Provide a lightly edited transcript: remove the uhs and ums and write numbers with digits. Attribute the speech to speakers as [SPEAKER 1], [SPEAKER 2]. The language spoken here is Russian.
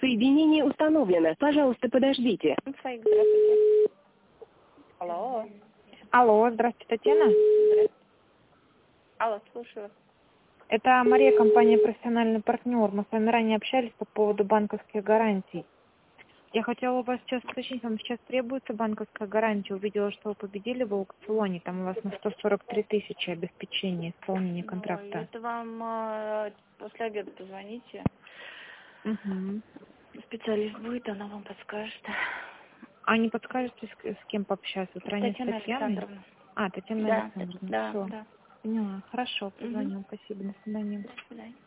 [SPEAKER 1] Соединение установлено. Пожалуйста, подождите.
[SPEAKER 2] Здравствуйте. Алло.
[SPEAKER 3] Алло, здравствуйте, Татьяна.
[SPEAKER 2] Здравствуйте. Алло, слушаю вас.
[SPEAKER 3] Это Мария, компания «Профессиональный партнер». Мы с вами ранее общались по поводу банковских гарантий. Я хотела у вас сейчас уточнить, вам сейчас требуется банковская гарантия. Увидела, что вы победили в аукционе. Там у вас на 143 тысячи обеспечения исполнения контракта.
[SPEAKER 2] Это вам после обеда позвоните.
[SPEAKER 3] Угу.
[SPEAKER 2] Специалист будет, она вам подскажет.
[SPEAKER 3] А не подскажете, с кем пообщаться? Ранее с
[SPEAKER 2] Татьяна
[SPEAKER 3] Татьяной?
[SPEAKER 2] Александровна.
[SPEAKER 3] Татьяна
[SPEAKER 2] Да,
[SPEAKER 3] Александровна.
[SPEAKER 2] да,
[SPEAKER 3] Все.
[SPEAKER 2] да.
[SPEAKER 3] Поняла. Хорошо, позвоню. Спасибо. До свидания.
[SPEAKER 2] До свидания.